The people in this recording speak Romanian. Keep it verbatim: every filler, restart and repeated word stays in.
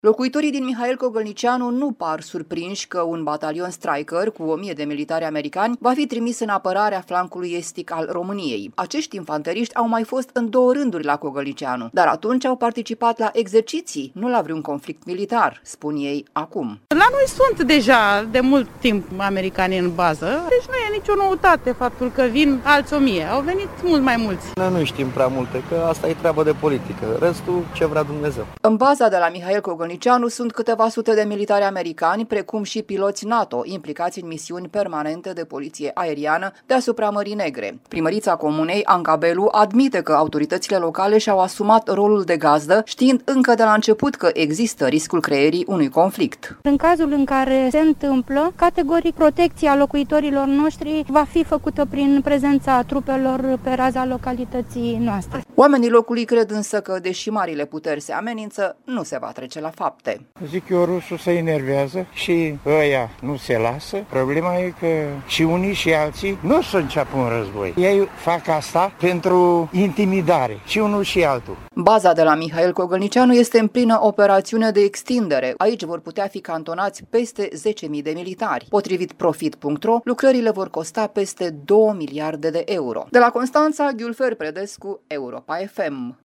Locuitorii din Mihail Cogălnicianu nu par surprinși că un batalion Stryker cu o mie de militari americani va fi trimis în apărarea flancului estic al României. Acești infanteriști au mai fost în două rânduri la Cogălnicianu, dar atunci au participat la exerciții, nu la vreun conflict militar, spun ei acum. La noi sunt deja de mult timp americani în bază, deci nu e nicio noutate faptul că vin alți o mie. Au venit mult mai mulți. Noi nu știm prea multe, că asta e treabă de politică. Restul, ce vrea Dumnezeu. În baza de la Mihail Cogălnicianu sunt câteva sute de militari americani, precum și piloți NATO, implicați în misiuni permanente de poliție aeriană deasupra Mării Negre. Primărița comunei, Anca Belu, admite că autoritățile locale și-au asumat rolul de gazdă, știind încă de la început că există riscul creierii unui conflict. În cazul în care se întâmplă, categoric protecția locuitorilor noștri va fi făcută prin prezența trupelor pe raza localității noastre. Oamenii locului cred însă că, deși marile puteri se amenință, nu se va trece la fapte. Zic eu, rusul se enervează și ăia nu se lasă. Problema e că și unii și alții nu o să înceapă un război. Ei fac asta pentru intimidare, și unul și altul. Baza de la Mihail Cogălnicianu este în plină operațiune de extindere. Aici vor putea fi cantonați peste zece mii de militari. Potrivit Profit punct ro, lucrările vor costa peste două miliarde de euro. De la Constanța, Ghiulfer Predescu, Europa F M.